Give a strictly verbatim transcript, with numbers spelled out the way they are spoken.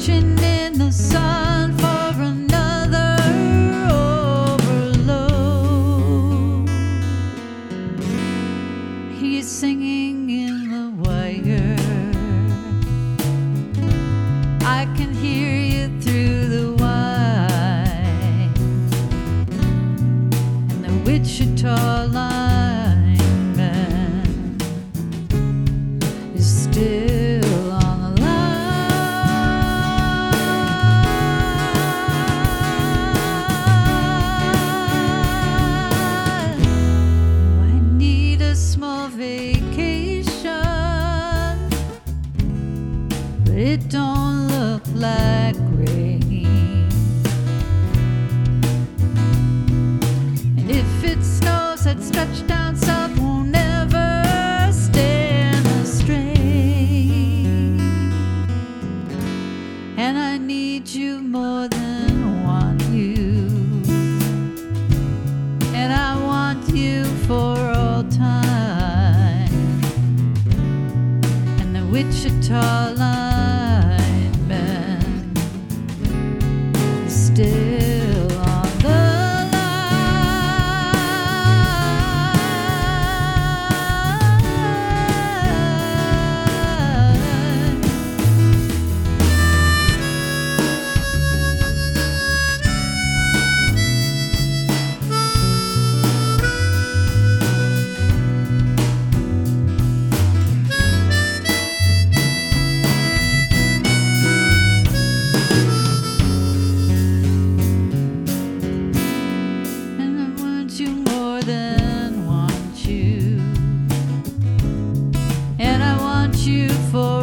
searching in the sun for another overload. He's singing in the wire. I can hear you through the wire. And the Wichita lineman is still on the line. I need a small vacation, but it don't look like rain. And if it snows, that stretch down south won't ever stand the strain. And I need you more than want you, and I want you for all time. And the Wichita lineman is still on the line. And I want you more than want you, and I want you for